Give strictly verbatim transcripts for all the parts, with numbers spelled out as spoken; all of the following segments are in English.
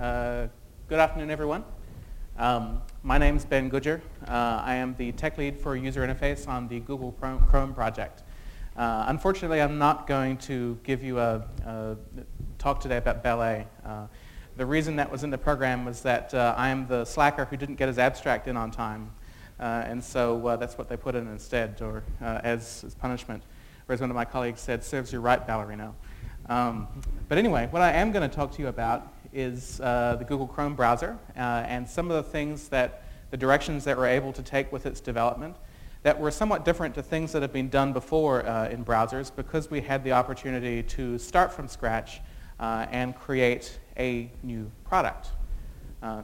Uh, good afternoon, everyone. Um, my name is Ben Goodger. Uh, I am the tech lead for user interface on the Google Chrome project. Uh, unfortunately, I'm not going to give you a, a talk today about ballet. Uh, the reason that was in the program was that uh, I am the slacker who didn't get his abstract in on time. Uh, and so uh, that's what they put in instead, or uh, as, as punishment. Whereas one of my colleagues said, serves you right, ballerino. Um, but anyway, what I am going to talk to you about is uh, the Google Chrome browser uh, and some of the things that, the directions that we're able to take with its development that were somewhat different to things that have been done before uh, in browsers because we had the opportunity to start from scratch uh, and create a new product. Uh,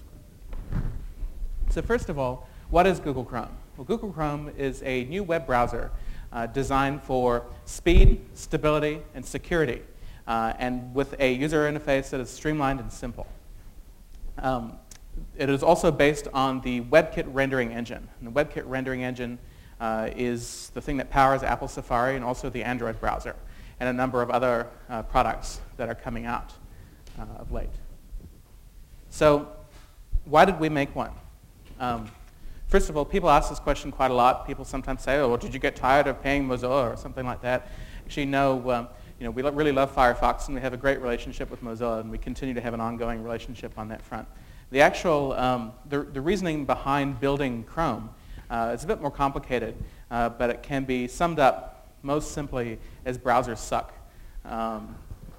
so first of all, what is Google Chrome? Well, Google Chrome is a new web browser uh, designed for speed, stability, and security, uh, and with a user interface that is streamlined and simple. Um, it is also based on the WebKit rendering engine. And the WebKit rendering engine uh, is the thing that powers Apple Safari and also the Android browser, and a number of other uh, products that are coming out uh, of late. So why did we make one? Um, First of all, people ask this question quite a lot. People sometimes say, oh, well, did you get tired of paying Mozilla or something like that? Actually, no. Um, you know, we lo- really love Firefox, and we have a great relationship with Mozilla, and we continue to have an ongoing relationship on that front. The actual, um, the, the reasoning behind building Chrome uh, is a bit more complicated, uh, but it can be summed up most simply as browsers suck. Um,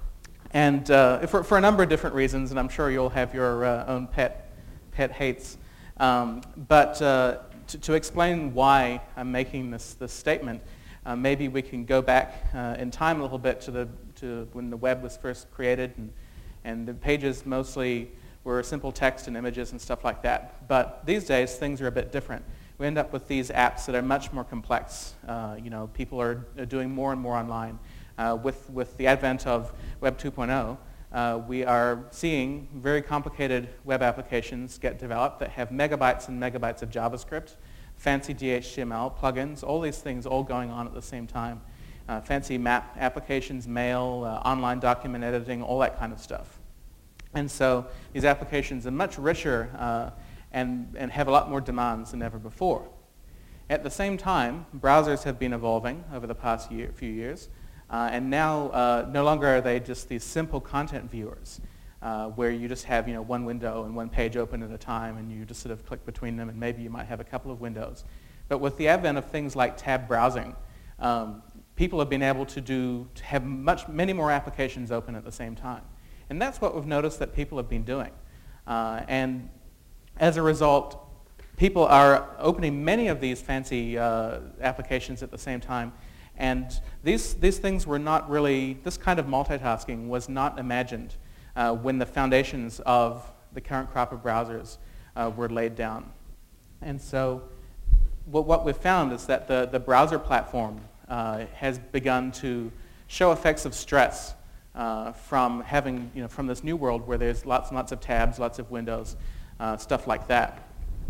and uh, for, for a number of different reasons, and I'm sure you'll have your uh, own pet, pet hates. Um, but uh, to, to explain why I'm making this, this statement, uh, maybe we can go back uh, in time a little bit to, the, to when the web was first created, and, and the pages mostly were simple text and images and stuff like that. But these days, things are a bit different. We end up with these apps that are much more complex. Uh, you know, people are, are doing more and more online. Uh, with, with the advent of Web two point oh, Uh, we are seeing very complicated web applications get developed that have megabytes and megabytes of JavaScript, fancy D H T M L plugins, all these things all going on at the same time. Uh, fancy map applications, mail, uh, online document editing, all that kind of stuff. And so these applications are much richer uh, and, and have a lot more demands than ever before. At the same time, browsers have been evolving over the past year, few years. Uh, and now, uh, no longer are they just these simple content viewers uh, where you just have, you know, one window and one page open at a time and you just sort of click between them and maybe you might have a couple of windows. But with the advent of things like tab browsing, um, people have been able to do, to have much, many more applications open at the same time. And that's what we've noticed that people have been doing. Uh, and as a result, people are opening many of these fancy uh, applications at the same time. And these, these things were not really, this kind of multitasking was not imagined uh, when the foundations of the current crop of browsers uh, were laid down. And so what, what we've found is that the, the browser platform uh, has begun to show effects of stress uh, from having, you know, from this new world where there's lots and lots of tabs, lots of windows, uh, stuff like that.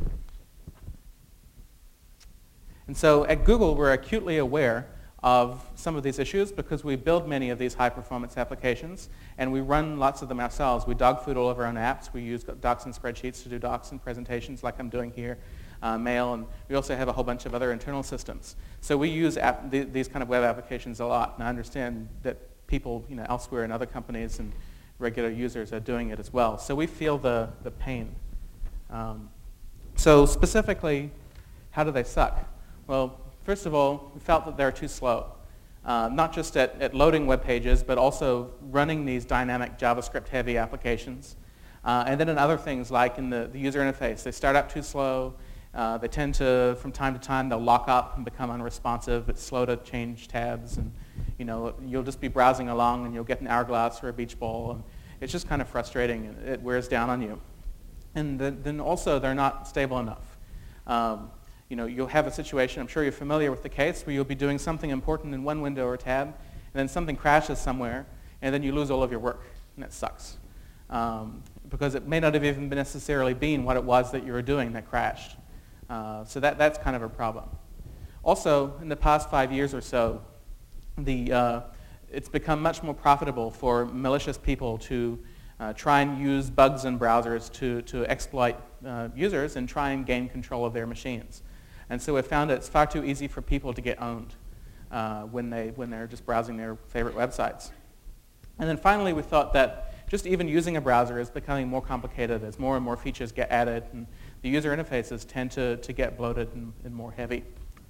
And so at Google, we're acutely aware of some of these issues because we build many of these high-performance applications, and we run lots of them ourselves. We dog food all of our own apps. We use docs and spreadsheets to do docs and presentations like I'm doing here, uh, mail, and we also have a whole bunch of other internal systems. So we use app, th these kind of web applications a lot, and I understand that people, you know, elsewhere in other companies and regular users are doing it as well. So we feel the, the pain. Um, so specifically, how do they suck? Well, first of all, we felt that they're too slow, uh, not just at, at loading web pages, but also running these dynamic JavaScript-heavy applications. Uh, and then in other things, like in the, the user interface, they start up too slow. Uh, they tend to, from time to time, they'll lock up and become unresponsive. It's slow to change tabs, and you know, you'll just be browsing along, and you'll get an hourglass or a beach ball, and it's just kind of frustrating, and it wears down on you. And the, then also, they're not stable enough. Um, You know, you'll have a situation, I'm sure you're familiar with the case, where you'll be doing something important in one window or tab, and then something crashes somewhere, and then you lose all of your work, and it sucks. Um, because it may not have even necessarily been what it was that you were doing that crashed. Uh, so that, that's kind of a problem. Also, in the past five years or so, the, uh, it's become much more profitable for malicious people to uh, try and use bugs in browsers to, to exploit uh, users and try and gain control of their machines. And so we found that it's far too easy for people to get owned uh, when, they, when they're just browsing their favorite websites. And then finally, we thought that just even using a browser is becoming more complicated as more and more features get added, and the user interfaces tend to, to get bloated and, and more heavy.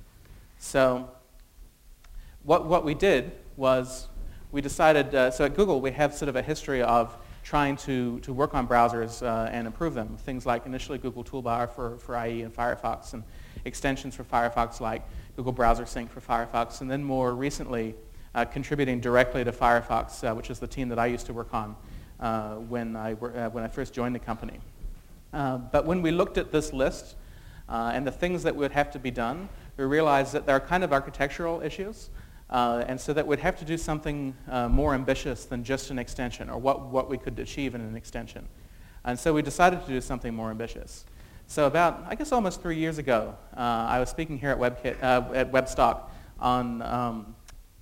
So what, what we did was we decided, uh, so at Google, we have sort of a history of trying to, to work on browsers uh, and improve them. Things like initially Google Toolbar for, for I E and Firefox, and extensions for Firefox like Google Browser Sync for Firefox, and then more recently uh, contributing directly to Firefox, uh, which is the team that I used to work on uh, when, I wor uh, when I first joined the company. Uh, but when we looked at this list uh, and the things that would have to be done, we realized that there are kind of architectural issues. Uh, and so that we'd have to do something uh, more ambitious than just an extension, or what, what we could achieve in an extension. And so we decided to do something more ambitious. So about, I guess almost three years ago, uh, I was speaking here at, WebKit, uh, at WebStalk on, um,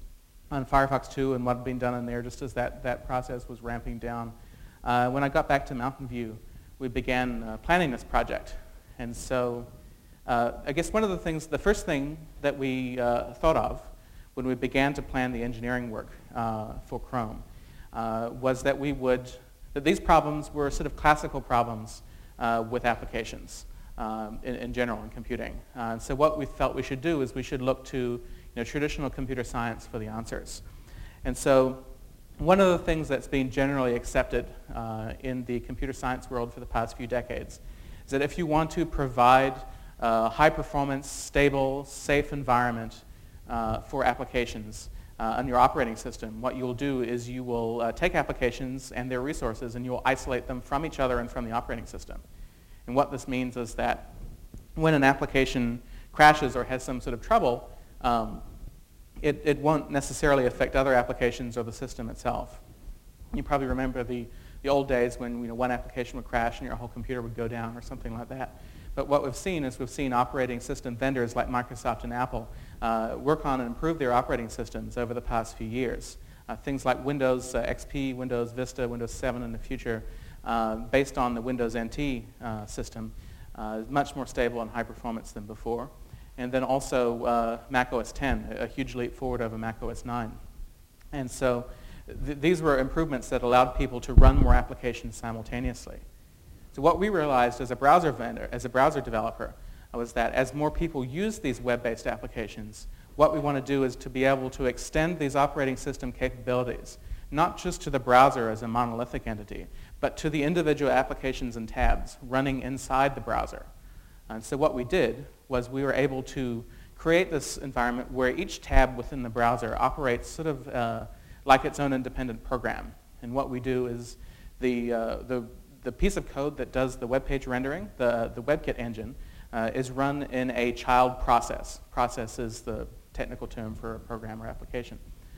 on Firefox two and what had been done in there just as that, that process was ramping down. Uh, when I got back to Mountain View, we began uh, planning this project. And so uh, I guess one of the things, the first thing that we uh, thought of when we began to plan the engineering work uh, for Chrome uh, was that we would, that these problems were sort of classical problems uh, with applications um, in, in general in computing. Uh, and so what we felt we should do is we should look to you know, traditional computer science for the answers. And so one of the things that's been generally accepted uh, in the computer science world for the past few decades is that if you want to provide a high performance, stable, safe environment Uh, for applications uh, on your operating system, what you'll do is you will uh, take applications and their resources and you'll isolate them from each other and from the operating system. And what this means is that when an application crashes or has some sort of trouble, um, it, it won't necessarily affect other applications or the system itself. You probably remember the, the old days when you know, one application would crash and your whole computer would go down or something like that. But what we've seen is we've seen operating system vendors like Microsoft and Apple uh, work on and improve their operating systems over the past few years. Uh, things like Windows uh, X P, Windows Vista, Windows seven in the future, uh, based on the Windows N T uh, system, uh, is much more stable and high performance than before. And then also uh, Mac O S ten, a huge leap forward over Mac O S nine. And so th these were improvements that allowed people to run more applications simultaneously. So what we realized as a browser vendor, as a browser developer, was that as more people use these web-based applications, what we want to do is to be able to extend these operating system capabilities, not just to the browser as a monolithic entity, but to the individual applications and tabs running inside the browser. And so what we did was we were able to create this environment where each tab within the browser operates sort of uh, like its own independent program. And what we do is the, uh, the The piece of code that does the web page rendering, the, the WebKit engine, uh, is run in a child process. Process is the technical term for a program or application.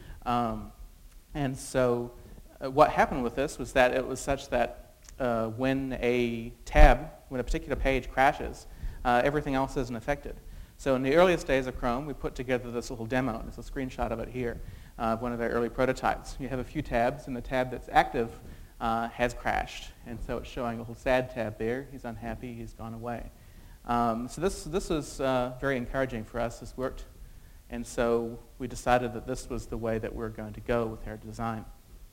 Um, and so uh, what happened with this was that it was such that uh, when a tab, when a particular page crashes, uh, everything else isn't affected. So in the earliest days of Chrome, we put together this little demo. There's a screenshot of it here, uh, one of our early prototypes. You have a few tabs, and the tab that's active Uh, has crashed, and so it's showing a little sad tab there. He's unhappy, he's gone away. Um, so this, this was uh, very encouraging for us. This worked, and so we decided that this was the way that we're going to go with our design.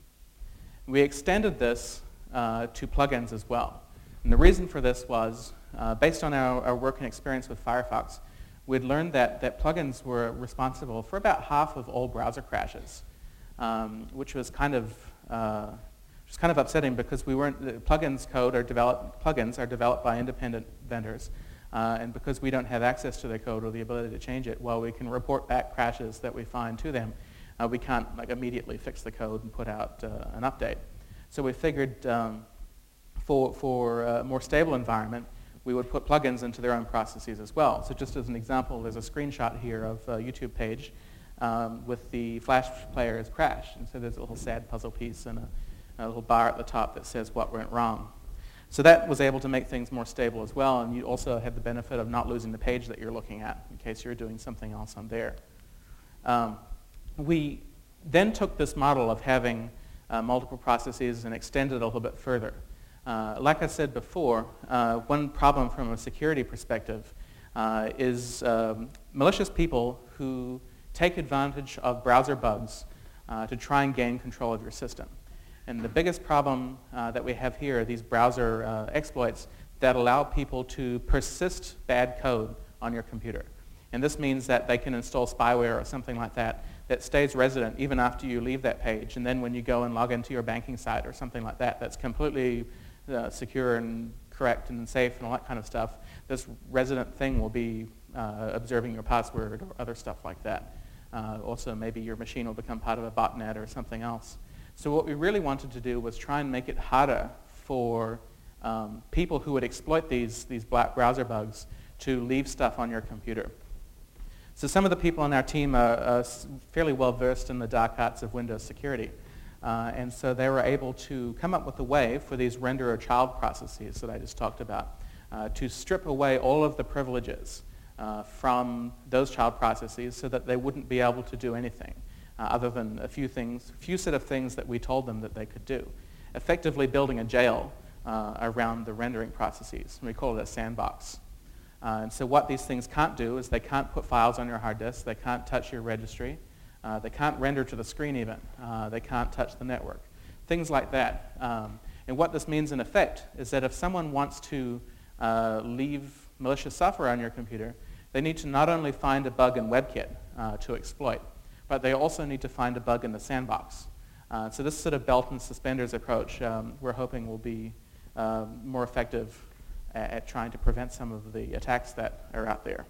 We extended this uh, to plugins as well, and the reason for this was, uh, based on our, our work and experience with Firefox, we'd learned that, that plugins were responsible for about half of all browser crashes, um, which was kind of uh, It's kind of upsetting because we weren't, the plugins code are developed, plugins are developed by independent vendors, uh, and because we don't have access to their code or the ability to change it, while we can report back crashes that we find to them, uh, we can't like immediately fix the code and put out uh, an update. So we figured um, for, for a more stable environment, we would put plugins into their own processes as well. So just as an example, there's a screenshot here of a YouTube page um, with the Flash player has crashed, and so there's a little sad puzzle piece and a a little bar at the top that says what went wrong. So that was able to make things more stable as well, and you also had the benefit of not losing the page that you're looking at in case you're doing something else on there. Um, we then took this model of having uh, multiple processes and extend it a little bit further. Uh, like I said before, uh, one problem from a security perspective uh, is um, malicious people who take advantage of browser bugs uh, to try and gain control of your system. And the biggest problem uh, that we have here are these browser uh, exploits that allow people to persist bad code on your computer. And this means that they can install spyware or something like that that stays resident even after you leave that page. And then when you go and log into your banking site or something like that, that's completely uh, secure and correct and safe and all that kind of stuff, this resident thing will be uh, observing your password or other stuff like that. Uh, also, maybe your machine will become part of a botnet or something else. So what we really wanted to do was try and make it harder for um, people who would exploit these, these black browser bugs to leave stuff on your computer. So some of the people on our team are, are fairly well versed in the dark arts of Windows security. Uh, and so they were able to come up with a way for these renderer child processes that I just talked about uh, to strip away all of the privileges uh, from those child processes so that they wouldn't be able to do anything uh, other than a few things, a few set of things that we told them that they could do, effectively building a jail uh, around the rendering processes. And we call it a sandbox. Uh, and so what these things can't do is they can't put files on your hard disk, they can't touch your registry, uh, they can't render to the screen even, uh, they can't touch the network, things like that. Um, and what this means in effect is that if someone wants to uh, leave malicious software on your computer, they need to not only find a bug in WebKit uh, to exploit, but they also need to find a bug in the sandbox. Uh, so this sort of belt and suspenders approach um, we're hoping will be uh, more effective at trying to prevent some of the attacks that are out there.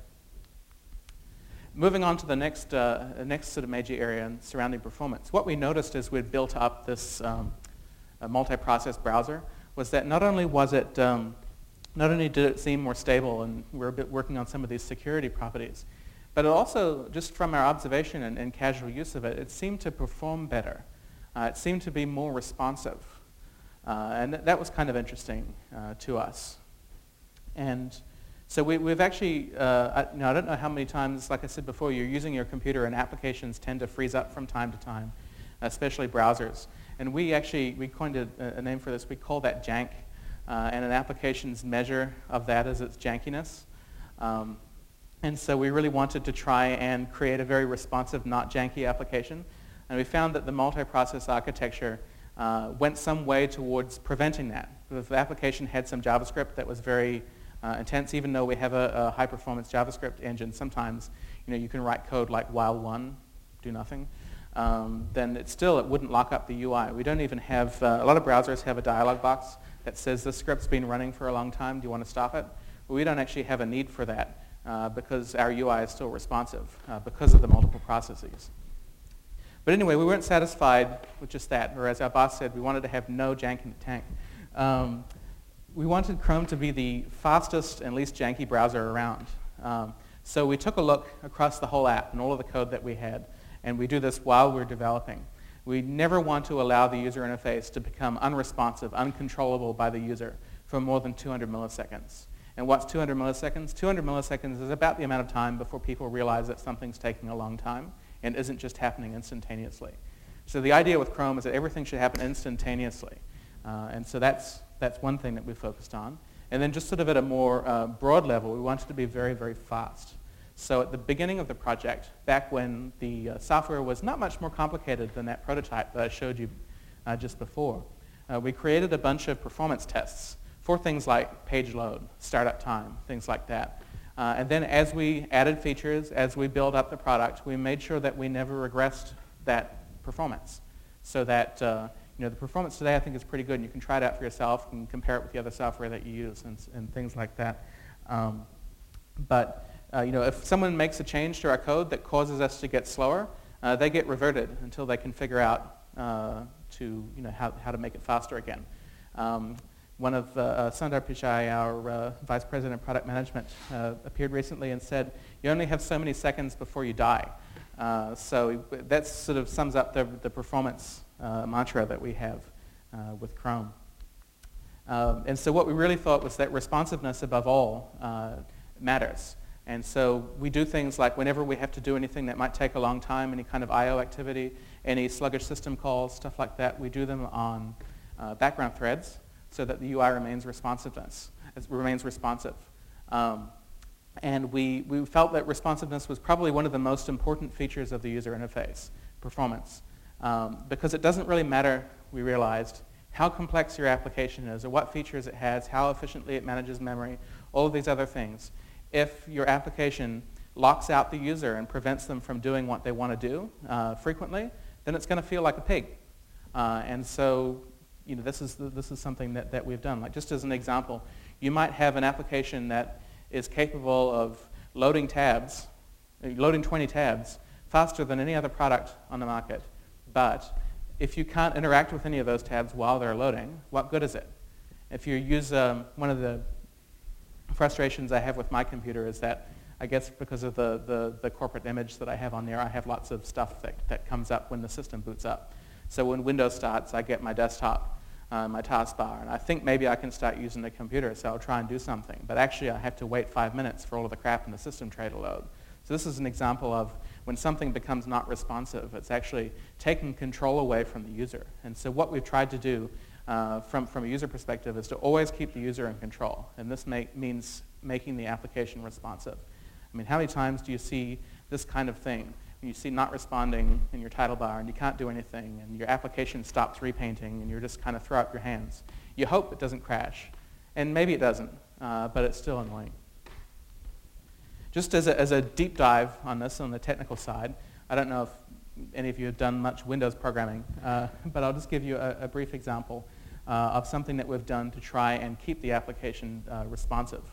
Moving on to the next, uh, next sort of major area surrounding performance. What we noticed as we'd built up this um, multi-process browser was that not only was it, um, not only did it seem more stable and we we're a bit working on some of these security properties, but it also, just from our observation and, and casual use of it, it seemed to perform better. Uh, it seemed to be more responsive. Uh, and th that was kind of interesting uh, to us. And so we, we've actually, uh, I, now I don't know how many times, like I said before, you're using your computer and applications tend to freeze up from time to time, especially browsers. And we actually, we coined a, a name for this, we call that jank. Uh, and an application's measure of that is its jankiness. Um, and so we really wanted to try and create a very responsive, not janky application. And we found that the multi-process architecture uh, went some way towards preventing that. If the application had some JavaScript that was very Uh, intense, even though we have a, a high-performance JavaScript engine, sometimes you know you can write code like while one, do nothing, um, then it still it wouldn't lock up the U I. We don't even have, uh, a lot of browsers have a dialog box that says this script's been running for a long time, do you want to stop it? But we don't actually have a need for that uh, because our U I is still responsive uh, because of the multiple processes. But anyway, we weren't satisfied with just that, or as our boss said, we wanted to have no jank in the tank. Um, We wanted Chrome to be the fastest and least janky browser around. Um, so we took a look across the whole app and all of the code that we had, and we do this while we're developing. We never want to allow the user interface to become unresponsive, uncontrollable by the user for more than two hundred milliseconds. And what's two hundred milliseconds? two hundred milliseconds is about the amount of time before people realize that something's taking a long time and isn't just happening instantaneously. So the idea with Chrome is that everything should happen instantaneously. Uh, and so that's That's one thing that we focused on. And then just sort of at a more uh, broad level, we wanted to be very, very fast. So at the beginning of the project, back when the uh, software was not much more complicated than that prototype that I showed you uh, just before, uh, we created a bunch of performance tests for things like page load, startup time, things like that. Uh, and then as we added features, as we built up the product, we made sure that we never regressed that performance so that uh, You know, the performance today I think is pretty good, and you can try it out for yourself and compare it with the other software that you use and, and things like that. Um, but uh, you know, if someone makes a change to our code that causes us to get slower, uh, they get reverted until they can figure out uh, to you know how, how to make it faster again. Um, one of uh, uh, Sundar Pichai, our uh, vice president of product management, uh, appeared recently and said, "You only have so many seconds before you die." Uh, so that sort of sums up the, the performance uh, mantra that we have uh, with Chrome. Um, and so what we really thought was that responsiveness above all uh, matters. And so we do things like whenever we have to do anything that might take a long time, any kind of I O activity, any sluggish system calls, stuff like that, we do them on uh, background threads so that the U I remains responsiveness, it remains responsive. Um, and we, we felt that responsiveness was probably one of the most important features of the user interface, performance. Um, because it doesn't really matter, we realized, how complex your application is or what features it has, how efficiently it manages memory, all of these other things. If your application locks out the user and prevents them from doing what they want to do uh, frequently, then it's going to feel like a pig. Uh, and so, you know, this is, the, this is something that, that we've done. Like, just as an example, you might have an application that is capable of loading tabs, loading twenty tabs, faster than any other product on the market. But if you can't interact with any of those tabs while they're loading, what good is it? If you use um, one of the frustrations I have with my computer is that I guess because of the, the, the corporate image that I have on there, I have lots of stuff that, that comes up when the system boots up. So when Windows starts, I get my desktop, uh, my taskbar, and I think maybe I can start using the computer, so I'll try and do something. But actually, I have to wait five minutes for all of the crap in the system tray to load. So this is an example of when something becomes not responsive, it's actually taking control away from the user. And so what we've tried to do uh, from, from a user perspective is to always keep the user in control. And this make, means making the application responsive. I mean, how many times do you see this kind of thing? When you see not responding in your title bar and you can't do anything and your application stops repainting and you're just kind of throw up your hands. You hope it doesn't crash. And maybe it doesn't, uh, but it's still annoying. Just as a, as a deep dive on this, on the technical side, I don't know if any of you have done much Windows programming, uh, but I'll just give you a, a brief example uh, of something that we've done to try and keep the application uh, responsive.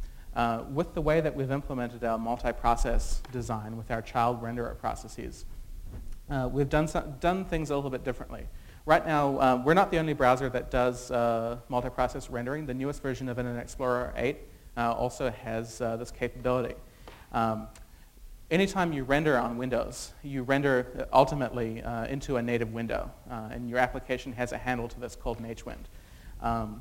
Uh, with the way that we've implemented our multi-process design with our child renderer processes, uh, we've done, some, done things a little bit differently. Right now, uh, we're not the only browser that does uh, multi-process rendering. The newest version of Internet Explorer eight uh, also has uh, this capability. Um, anytime you render on Windows, you render ultimately uh, into a native window, uh, and your application has a handle to this called NHWind. Um,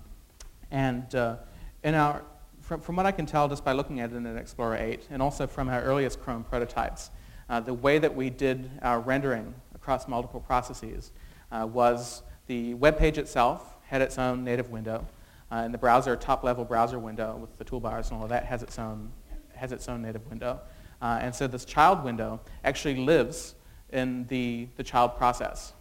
and uh, in our From, from what I can tell just by looking at Internet Explorer eight, and also from our earliest Chrome prototypes, uh, the way that we did our rendering across multiple processes uh, was the web page itself had its own native window, uh, and the browser, top-level browser window with the toolbars and all of that has its own, has its own native window. Uh, and so this child window actually lives in the, the child process.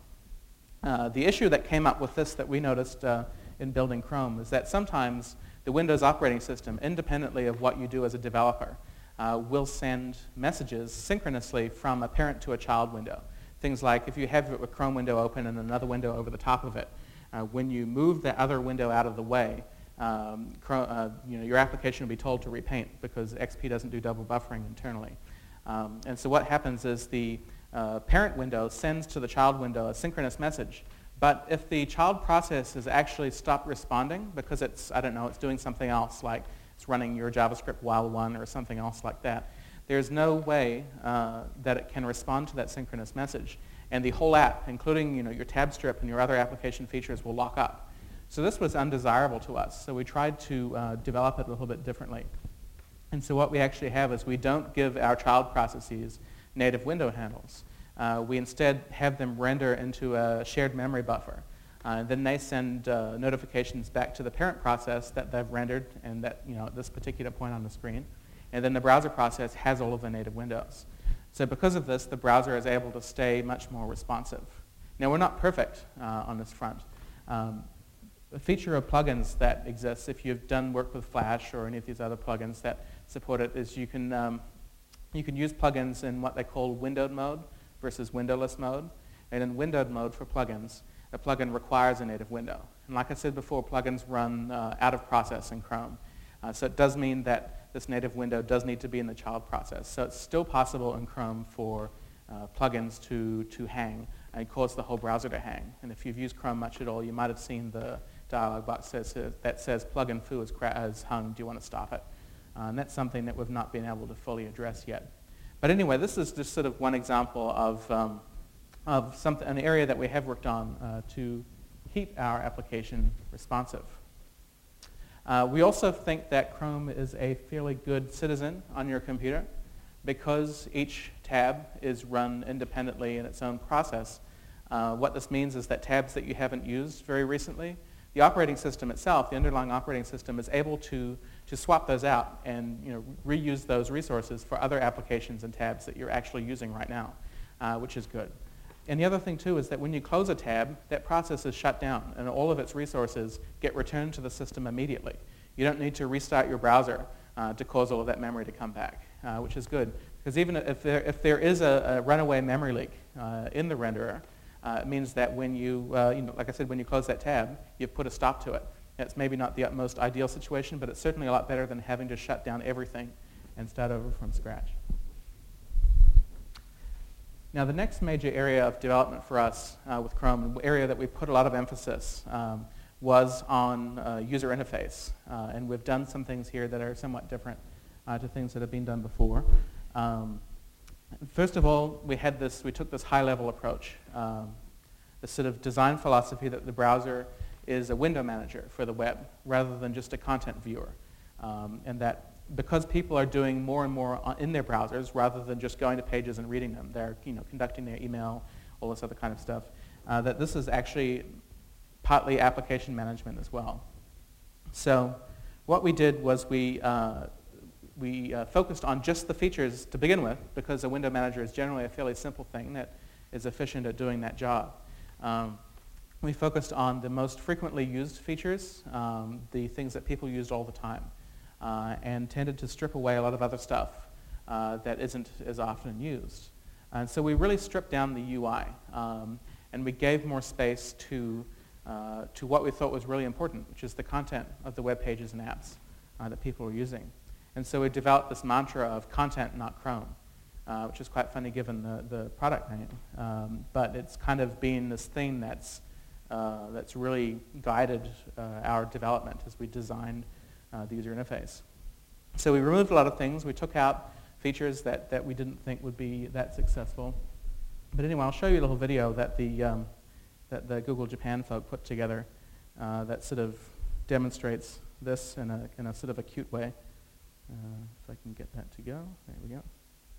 Uh, the issue that came up with this that we noticed uh, in building Chrome is that sometimes the Windows operating system, independently of what you do as a developer, uh, will send messages synchronously from a parent to a child window. Things like if you have a Chrome window open and another window over the top of it, uh, when you move the other window out of the way, um, Chrome, uh, you know, your application will be told to repaint because X P doesn't do double buffering internally. Um, and so what happens is the uh, parent window sends to the child window a synchronous message. But if the child process has actually stopped responding because it's, I don't know, it's doing something else, like it's running your JavaScript while one or something else like that, there's no way uh, that it can respond to that synchronous message. And the whole app, including you know, your tab strip and your other application features, will lock up. So this was undesirable to us. So we tried to uh, develop it a little bit differently. And so what we actually have is we don't give our child processes native window handles. Uh, we instead have them render into a shared memory buffer. Uh, then they send uh, notifications back to the parent process that they've rendered and that, you know, at this particular point on the screen. And then the browser process has all of the native windows. So because of this, the browser is able to stay much more responsive. Now, we're not perfect uh, on this front. Um, a feature of plugins that exists, if you've done work with Flash or any of these other plugins that support it, is you can, um, you can use plugins in what they call windowed mode versus windowless mode. And in windowed mode for plugins, a plugin requires a native window. And like I said before, plugins run uh, out of process in Chrome. Uh, so it does mean that this native window does need to be in the child process. So it's still possible in Chrome for uh, plugins to, to hang and cause the whole browser to hang. And if you've used Chrome much at all, you might have seen the dialog box says, uh, that says plugin foo is, is hung, do you want to stop it? Uh, and that's something that we've not been able to fully address yet. But anyway, this is just sort of one example of, um, of something, an area that we have worked on uh, to keep our application responsive. Uh, we also think that Chrome is a fairly good citizen on your computer because each tab is run independently in its own process. Uh, what this means is that tabs that you haven't used very recently, the operating system itself, the underlying operating system, is able to, to swap those out and you know, reuse those resources for other applications and tabs that you're actually using right now, uh, which is good. And the other thing, too, is that when you close a tab, that process is shut down, and all of its resources get returned to the system immediately. You don't need to restart your browser uh, to cause all of that memory to come back, uh, which is good. Because even if there, if there is a, a runaway memory leak uh, in the renderer, uh, it means that when you, uh, you know, like I said, when you close that tab, you've put a stop to it. It's maybe not the most ideal situation, but it's certainly a lot better than having to shut down everything and start over from scratch. Now, the next major area of development for us uh, with Chrome, an area that we put a lot of emphasis, um, was on uh, user interface. Uh, and we've done some things here that are somewhat different uh, to things that have been done before. Um, first of all, we had this, we took this high-level approach, um, the sort of design philosophy that the browser is a window manager for the web rather than just a content viewer. Um, and that because people are doing more and more in their browsers rather than just going to pages and reading them, they're you know, conducting their email, all this other kind of stuff, uh, that this is actually partly application management as well. So what we did was we, uh, we uh, focused on just the features to begin with, because a window manager is generally a fairly simple thing that is efficient at doing that job. Um, we focused on the most frequently used features, um, the things that people used all the time. Uh, and tended to strip away a lot of other stuff uh, that isn't as often used. And so we really stripped down the U I, um, and we gave more space to, uh, to what we thought was really important, which is the content of the web pages and apps uh, that people were using. And so we developed this mantra of content, not Chrome, uh, which is quite funny given the, the product name. Um, but it's kind of been this thing that's, uh, that's really guided uh, our development as we designed Uh, the user interface. So we removed a lot of things. We took out features that, that we didn't think would be that successful. But anyway, I'll show you a little video that the, um, that the Google Japan folk put together uh, that sort of demonstrates this in a, in a sort of a cute way. Uh, if I can get that to go. There we go.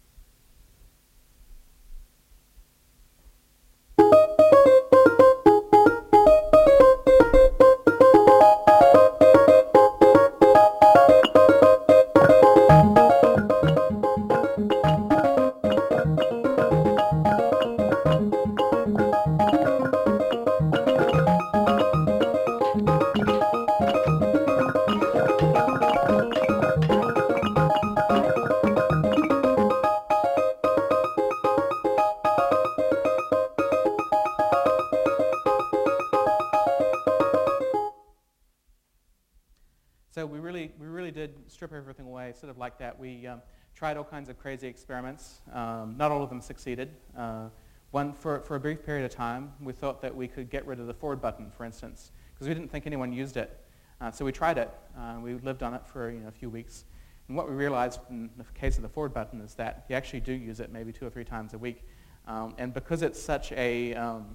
So we really, we really did strip everything away, sort of like that. We um, tried all kinds of crazy experiments. Um, not all of them succeeded. Uh, one, for, for a brief period of time, we thought that we could get rid of the forward button, for instance, because we didn't think anyone used it. Uh, so we tried it. Uh, we lived on it for you know, a few weeks. And what we realized in the case of the forward button is that you actually do use it maybe two or three times a week. Um, and because it's such a, um,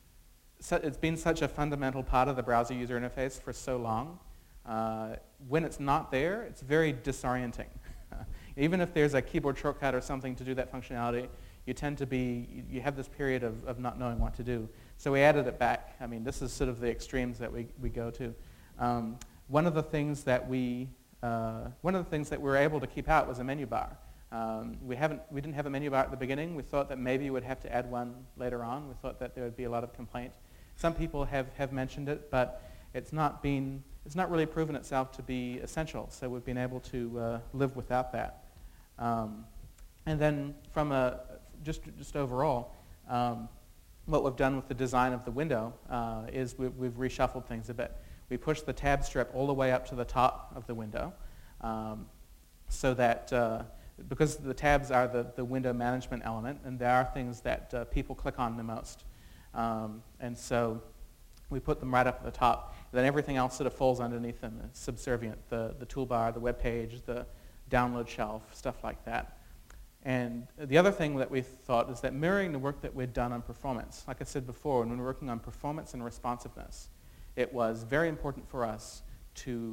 so it's been such a fundamental part of the browser user interface for so long, Uh, when it's not there, it's very disorienting. Even if there's a keyboard shortcut or something to do that functionality, you tend to be, you have this period of, of not knowing what to do. So we added it back. I mean, this is sort of the extremes that we, we go to. Um, one of the things that we, uh, one of the things that we were able to keep out was a menu bar. Um, we, haven't, we didn't have a menu bar at the beginning. We thought that maybe we would have to add one later on. We thought that there would be a lot of complaint. Some people have, have mentioned it, but it's not been, it's not really proven itself to be essential, so we've been able to uh, live without that. Um, and then from a, just, just overall, um, what we've done with the design of the window uh, is we, we've reshuffled things a bit. We pushed the tab strip all the way up to the top of the window um, so that, uh, because the tabs are the, the window management element, and there are things that uh, people click on the most. Um, and so we put them right up at the top. Then everything else sort of falls underneath them. It's subservient, the, the toolbar, the web page, the download shelf, stuff like that. And the other thing that we thought is that mirroring the work that we'd done on performance, like I said before, when we were working on performance and responsiveness, it was very important for us to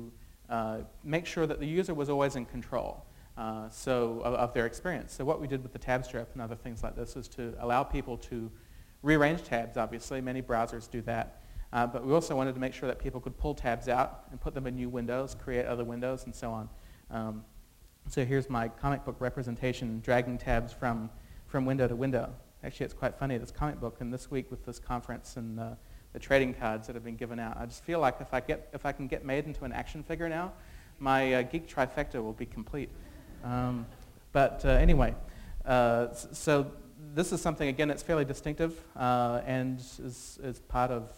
uh, make sure that the user was always in control uh, so of, of their experience. So what we did with the tab strip and other things like this is to allow people to rearrange tabs, obviously. Many browsers do that. Uh, but we also wanted to make sure that people could pull tabs out and put them in new windows, create other windows, and so on. Um, so here's my comic book representation, dragging tabs from, from window to window. Actually, it's quite funny, this comic book, and this week with this conference and uh, the trading cards that have been given out, I just feel like if I, get, if I can get made into an action figure now, my uh, geek trifecta will be complete. Um, but uh, anyway, uh, so this is something, again, that's fairly distinctive uh, and is, is part of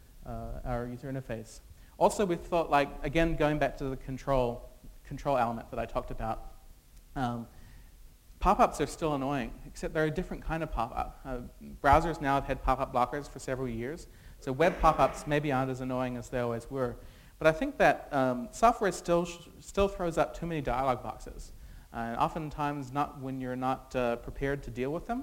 uh, our user interface. Also, we thought, like, again, going back to the control, control element that I talked about, um, pop-ups are still annoying, except they're a different kind of pop-up. Uh, browsers now have had pop-up blockers for several years, so web pop-ups maybe aren't as annoying as they always were. But I think that um, software still, sh still throws up too many dialog boxes, uh, and oftentimes not when you're not uh, prepared to deal with them.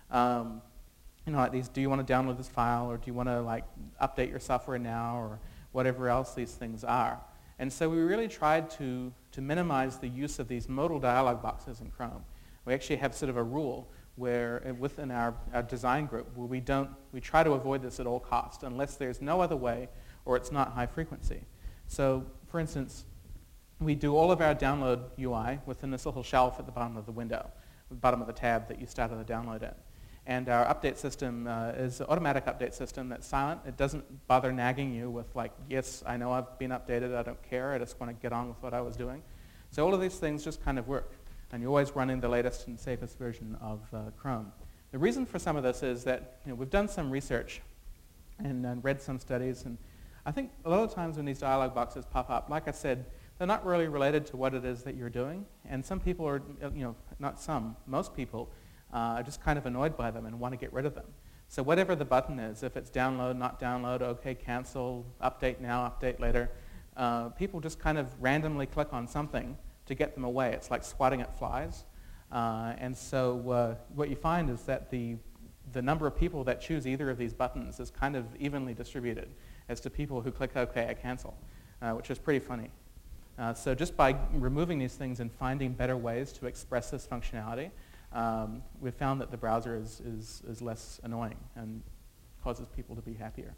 Um, you know, like these, do you want to download this file, or do you want to like update your software now, or whatever else these things are. And so we really tried to, to minimize the use of these modal dialog boxes in Chrome. We actually have sort of a rule where uh, within our, our design group where we don't, we try to avoid this at all costs unless there's no other way or it's not high frequency. So for instance, we do all of our download U I within this little shelf at the bottom of the window, the bottom of the tab that you started the download in. And our update system uh, is an automatic update system that's silent. It doesn't bother nagging you with like, yes, I know I've been updated, I don't care, I just want to get on with what I was doing. So all of these things just kind of work. And you're always running the latest and safest version of uh, Chrome. The reason for some of this is that you know, we've done some research and, and read some studies, and I think a lot of times when these dialog boxes pop up, like I said, they're not really related to what it is that you're doing, and some people are, you know, not some, most people uh, are just kind of annoyed by them and want to get rid of them. So whatever the button is, if it's download, not download, okay, cancel, update now, update later, uh, people just kind of randomly click on something to get them away. It's like swatting at flies. Uh, and so uh, what you find is that the, the number of people that choose either of these buttons is kind of evenly distributed as to people who click OK, I cancel, uh, which is pretty funny. Uh, so just by removing these things and finding better ways to express this functionality, um, we've found that the browser is, is, is less annoying and causes people to be happier.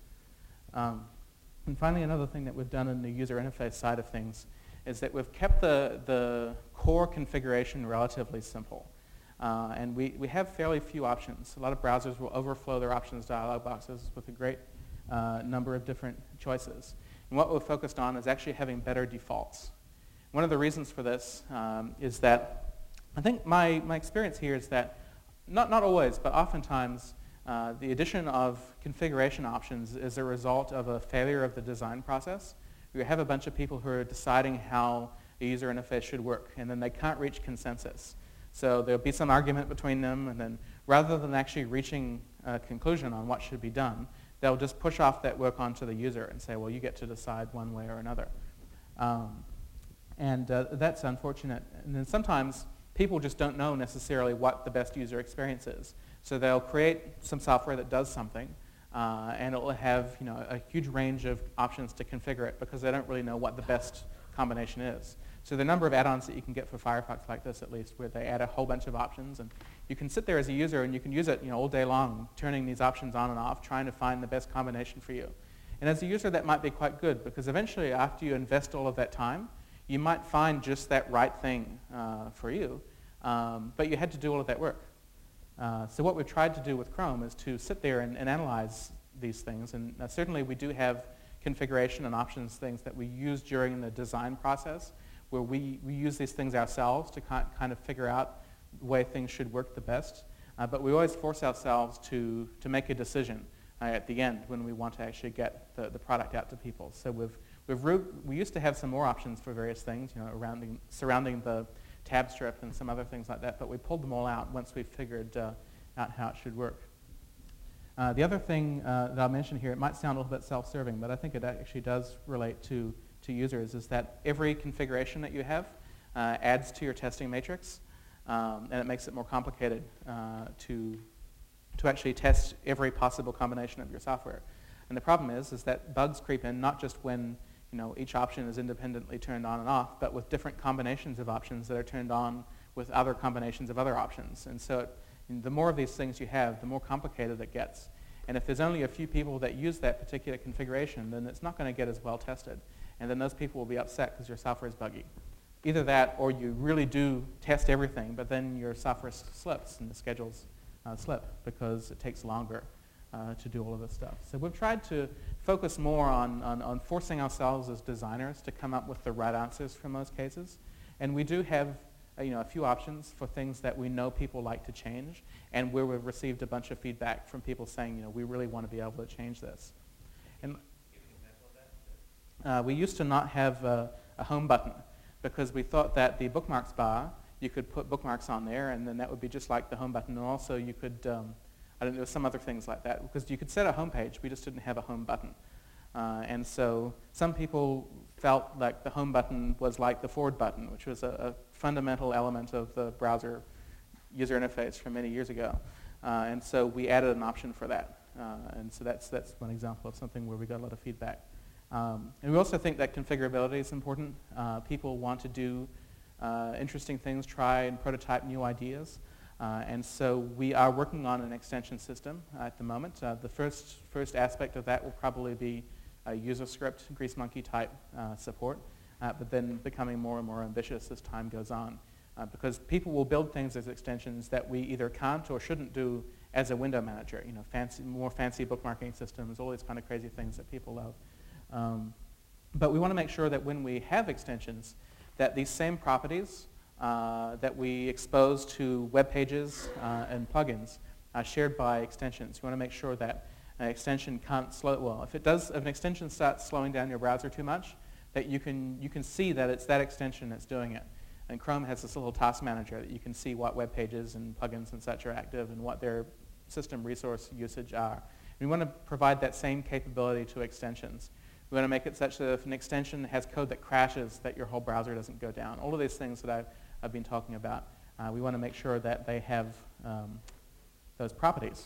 Um, and finally, another thing that we've done in the user interface side of things is that we've kept the, the core configuration relatively simple. Uh, and we, we have fairly few options. A lot of browsers will overflow their options dialog boxes with a great uh, number of different choices. And what we're focused on is actually having better defaults. One of the reasons for this um, is that I think my, my experience here is that, not, not always, but oftentimes, uh, the addition of configuration options is a result of a failure of the design process. You have a bunch of people who are deciding how a user interface should work, and then they can't reach consensus. So there'll be some argument between them, and then rather than actually reaching a conclusion on what should be done, they'll just push off that work onto the user and say, well, you get to decide one way or another. Um, and uh, that's unfortunate. And then sometimes people just don't know necessarily what the best user experience is. So they'll create some software that does something, Uh, and it will have you know, a huge range of options to configure it because they don't really know what the best combination is. So the number of add-ons that you can get for Firefox like this, at least, where they add a whole bunch of options, and you can sit there as a user and you can use it you know, all day long, turning these options on and off, trying to find the best combination for you. And as a user, that might be quite good because eventually, after you invest all of that time, you might find just that right thing uh, for you, um, but you had to do all of that work. Uh, so what we've tried to do with Chrome is to sit there and, and analyze these things. And uh, certainly we do have configuration and options things that we use during the design process where we, we use these things ourselves to kind, kind of figure out the way things should work the best. Uh, but we always force ourselves to, to make a decision uh, at the end when we want to actually get the, the product out to people. So we've, we've we used to have some more options for various things, you know, around the, surrounding the tab strip and some other things like that, but we pulled them all out once we figured uh, out how it should work. Uh, the other thing uh, that I'll mention here, it might sound a little bit self-serving, but I think it actually does relate to, to users, is that every configuration that you have uh, adds to your testing matrix, um, and it makes it more complicated uh, to, to actually test every possible combination of your software. And the problem is, is that bugs creep in not just when you know, each option is independently turned on and off, but with different combinations of options that are turned on with other combinations of other options. And so it, and the more of these things you have, the more complicated it gets. And if there's only a few people that use that particular configuration, then it's not going to get as well tested. And then those people will be upset because your software is buggy. Either that, or you really do test everything, but then your software slips and the schedules uh, slip because it takes longer uh, to do all of this stuff. So we've tried to focus more on, on, on forcing ourselves as designers to come up with the right answers for most cases. And we do have uh, you know, a few options for things that we know people like to change, and where we've received a bunch of feedback from people saying, you know, we really want to be able to change this. And uh, we used to not have a, a home button, because we thought that the bookmarks bar, you could put bookmarks on there, and then that would be just like the home button. And also you could, um, I don't know, some other things like that, because you could set a home page, we just didn't have a home button. Uh, and so some people felt like the home button was like the forward button, which was a, a fundamental element of the browser user interface from many years ago. Uh, and so we added an option for that. Uh, and so that's, that's one example of something where we got a lot of feedback. Um, and we also think that configurability is important. Uh, people want to do uh, interesting things, try and prototype new ideas. Uh, and so we are working on an extension system at the moment. Uh, the first, first aspect of that will probably be a user script, GreaseMonkey type uh, support, uh, but then becoming more and more ambitious as time goes on. Uh, because people will build things as extensions that we either can't or shouldn't do as a window manager. You know, fancy, more fancy bookmarking systems, all these kind of crazy things that people love. Um, but we want to make sure that when we have extensions, that these same properties uh, that we expose to web pages uh, and plugins are shared by extensions. You want to make sure that an extension can't slow, well, if it does, if an extension starts slowing down your browser too much, that you can, you can see that it's that extension that's doing it. And Chrome has this little task manager that you can see what web pages and plugins and such are active and what their system resource usage are. We want to provide that same capability to extensions. We want to make it such that if an extension has code that crashes, that your whole browser doesn't go down. All of these things that I've, I've been talking about, uh, we want to make sure that they have um, those properties.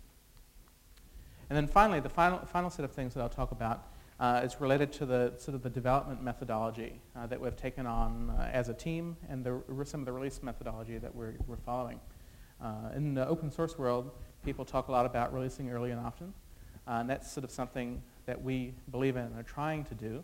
And then finally, the final, final set of things that I'll talk about uh, is related to the sort of the development methodology uh, that we've taken on uh, as a team, and the, some of the release methodology that we're, we're following. Uh, in the open source world, people talk a lot about releasing early and often, uh, and that's sort of something that we believe in and are trying to do.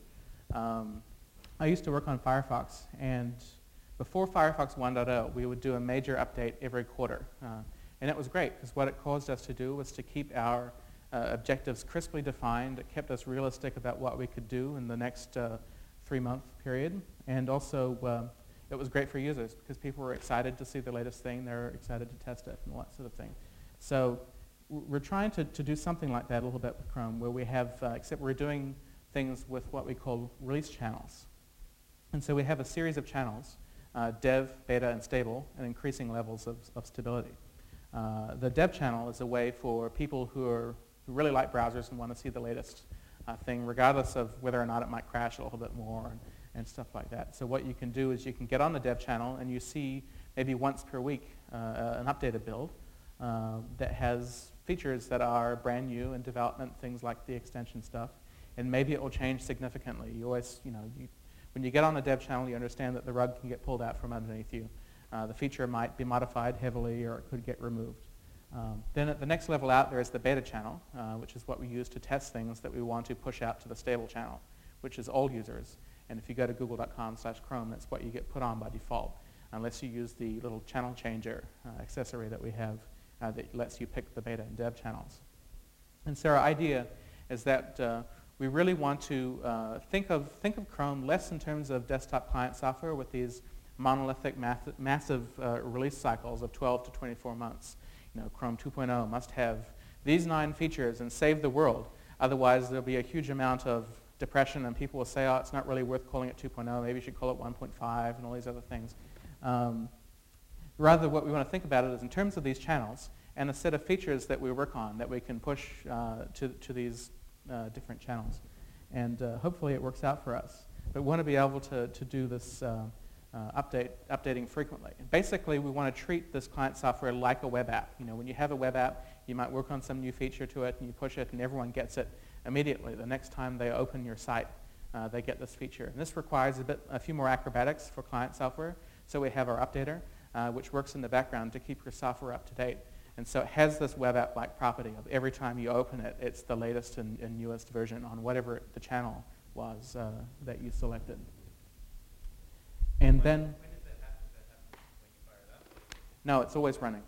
Um, I used to work on Firefox, and before Firefox one point oh, we would do a major update every quarter. Uh, and it was great, because what it caused us to do was to keep our uh, objectives crisply defined. It kept us realistic about what we could do in the next uh, three-month period. And also, uh, it was great for users, because people were excited to see the latest thing. They were excited to test it and all that sort of thing. So we're trying to, to do something like that a little bit with Chrome, where we have, uh, except we're doing things with what we call release channels. And so we have a series of channels, uh, dev, beta, and stable, and increasing levels of, of stability. Uh, the dev channel is a way for people who, are, who really like browsers and want to see the latest uh, thing, regardless of whether or not it might crash a little bit more and, and stuff like that. So what you can do is you can get on the dev channel and you see maybe once per week uh, an updated build uh, that has features that are brand new in development, things like the extension stuff, and maybe it will change significantly. You always, you know, you, when you get on the dev channel, you understand that the rug can get pulled out from underneath you. Uh, the feature might be modified heavily, or it could get removed. Um, then at the next level out, there is the beta channel, uh, which is what we use to test things that we want to push out to the stable channel, which is all users. And if you go to google dot com slash Chrome, that's what you get put on by default, unless you use the little channel changer uh, accessory that we have uh, that lets you pick the beta and dev channels. And so our idea is that uh, we really want to uh, think of think of Chrome less in terms of desktop client software with these monolithic math massive uh, release cycles of twelve to twenty-four months. You know, Chrome two point oh must have these nine features and save the world. Otherwise, there'll be a huge amount of depression, and people will say, oh, it's not really worth calling it two point oh. Maybe you should call it one point five and all these other things. Um, rather, what we want to think about it is in terms of these channels and a set of features that we work on that we can push uh, to, to these uh, different channels. And uh, hopefully it works out for us. But we want to be able to, to do this uh, uh, update, updating frequently. And basically, we want to treat this client software like a web app. You know, when you have a web app, you might work on some new feature to it, and you push it, and everyone gets it immediately. The next time they open your site, uh, they get this feature. And this requires a, bit, a few more acrobatics for client software. So we have our updater, uh, which works in the background to keep your software up to date. And so it has this web app-like property of every time you open it, it's the latest and, and newest version on whatever the channel was uh, that you selected. And when, then... When does that happen? Does that happen when you fire it up? No, it's always running.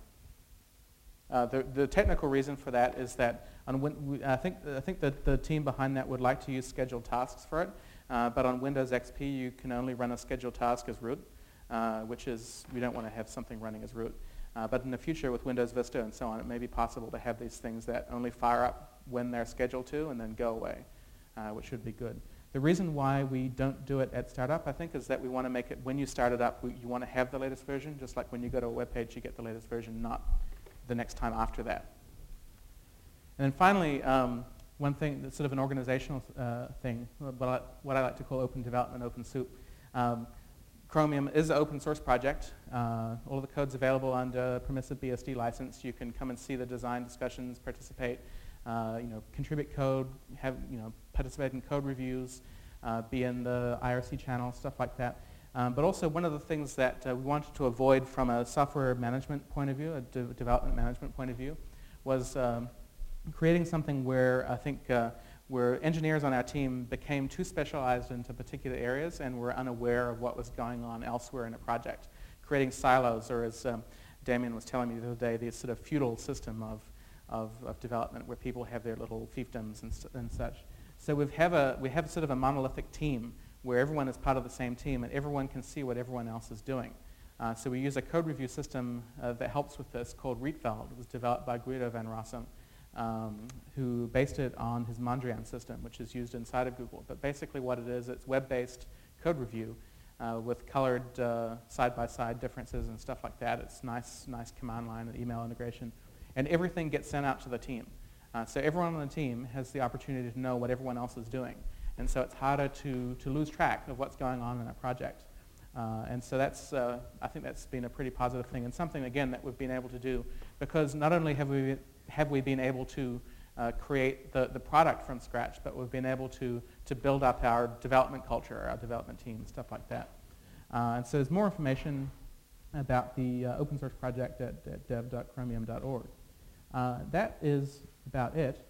Uh, the, the technical reason for that is that on win I think, I think that the team behind that would like to use scheduled tasks for it, uh, but on Windows X P you can only run a scheduled task as root, uh, which is, we don't want to have something running as root. Uh, but in the future with Windows Vista and so on, it may be possible to have these things that only fire up when they're scheduled to and then go away, uh, which should be good. The reason why we don't do it at startup, I think, is that we want to make it, when you start it up, we, you want to have the latest version, just like when you go to a web page, you get the latest version, not the next time after that. And then finally, um, one thing that's sort of an organizational uh, thing, what I, what I like to call open development, open soup. Um, Chromium is an open source project. Uh, all of the code's available under permissive B S D license. You can come and see the design discussions, participate, uh, you know, contribute code, have, you know, participate in code reviews, uh, be in the I R C channel, stuff like that. Um, but also one of the things that uh, we wanted to avoid from a software management point of view, a de development management point of view, was um, creating something where I think uh, where engineers on our team became too specialized into particular areas and were unaware of what was going on elsewhere in a project, creating silos, or as um, Damien was telling me the other day, this sort of feudal system of, of, of development where people have their little fiefdoms and, and such. So we have, a, we have sort of a monolithic team where everyone is part of the same team and everyone can see what everyone else is doing. Uh, so we use a code review system uh, that helps with this called Rietveld. It was developed by Guido van Rossum, um, who based it on his Mondrian system, which is used inside of Google. But basically what it is, it's web-based code review uh, with colored uh, side-by-side differences and stuff like that. It's nice, nice command line and email integration. And everything gets sent out to the team. Uh, so everyone on the team has the opportunity to know what everyone else is doing. And so it's harder to, to lose track of what's going on in a project. Uh, and so that's, uh, I think that's been a pretty positive thing, and something, again, that we've been able to do, because not only have we, have we been able to uh, create the, the product from scratch, but we've been able to, to build up our development culture, our development team, and stuff like that. Uh, and so there's more information about the uh, open source project at, at dev dot chromium dot org. Uh, that is about it.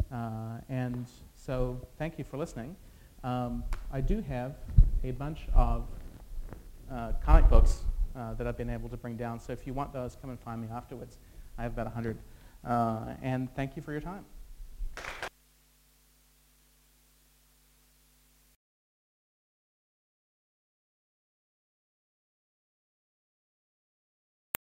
Uh, and so thank you for listening. Um, I do have a bunch of uh, comic books uh, that I've been able to bring down. So if you want those, come and find me afterwards. I have about a hundred. Uh, and thank you for your time.